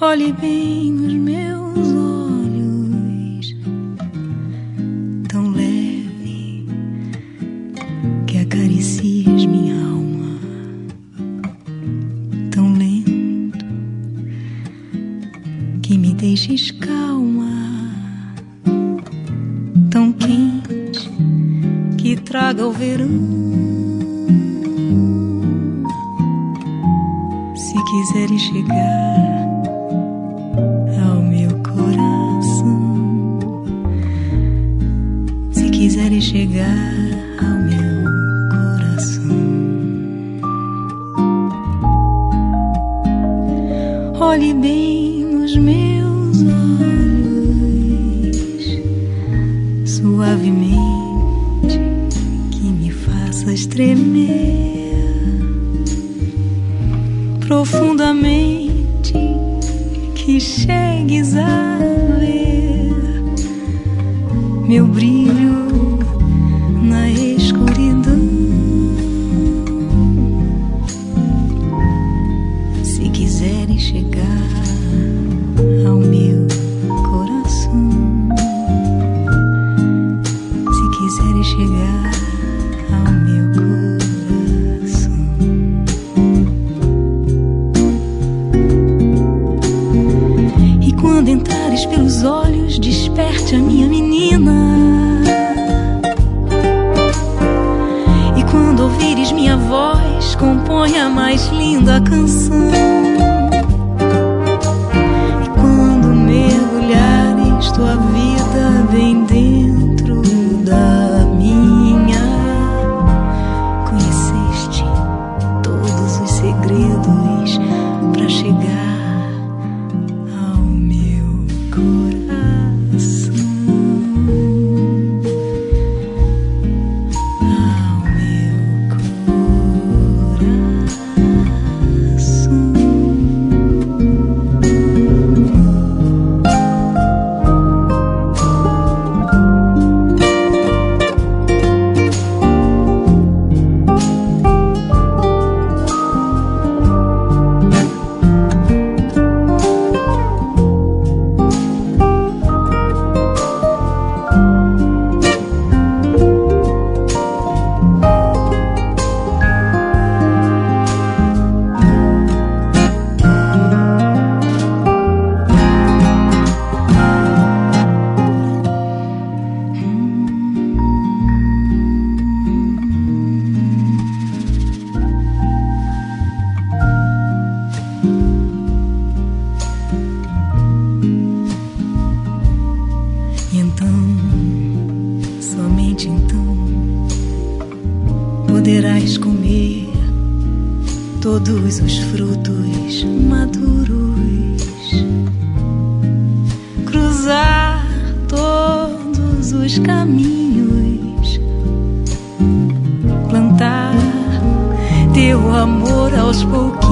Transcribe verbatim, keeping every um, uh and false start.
Olhe bem nos meus olhos, tão leve que acaricias minha alma, tão lento que me deixes calma, tão quente que traga o verão. Se quiseres chegar ao meu coração, se quiseres chegar ao meu coração, olhe bem nos meus olhos, suavemente, que me faças tremer profundamente, que chegues a ver meu brilho na escuridão. Se quiseres chegar ao meu coração, se quiseres chegar ao meu coração, e quando entrares pelos olhos, desperte a minha menina. E quando ouvires minha voz, componha a mais linda canção. E quando mergulhares tua vida bem dentro da minha, conheceste todos os segredos pra chegar ao meu coração, ao meu coração. E então, somente então, poderás comer todos os frutos maduros, cruzar todos os caminhos, plantar teu amor aos pouquinhos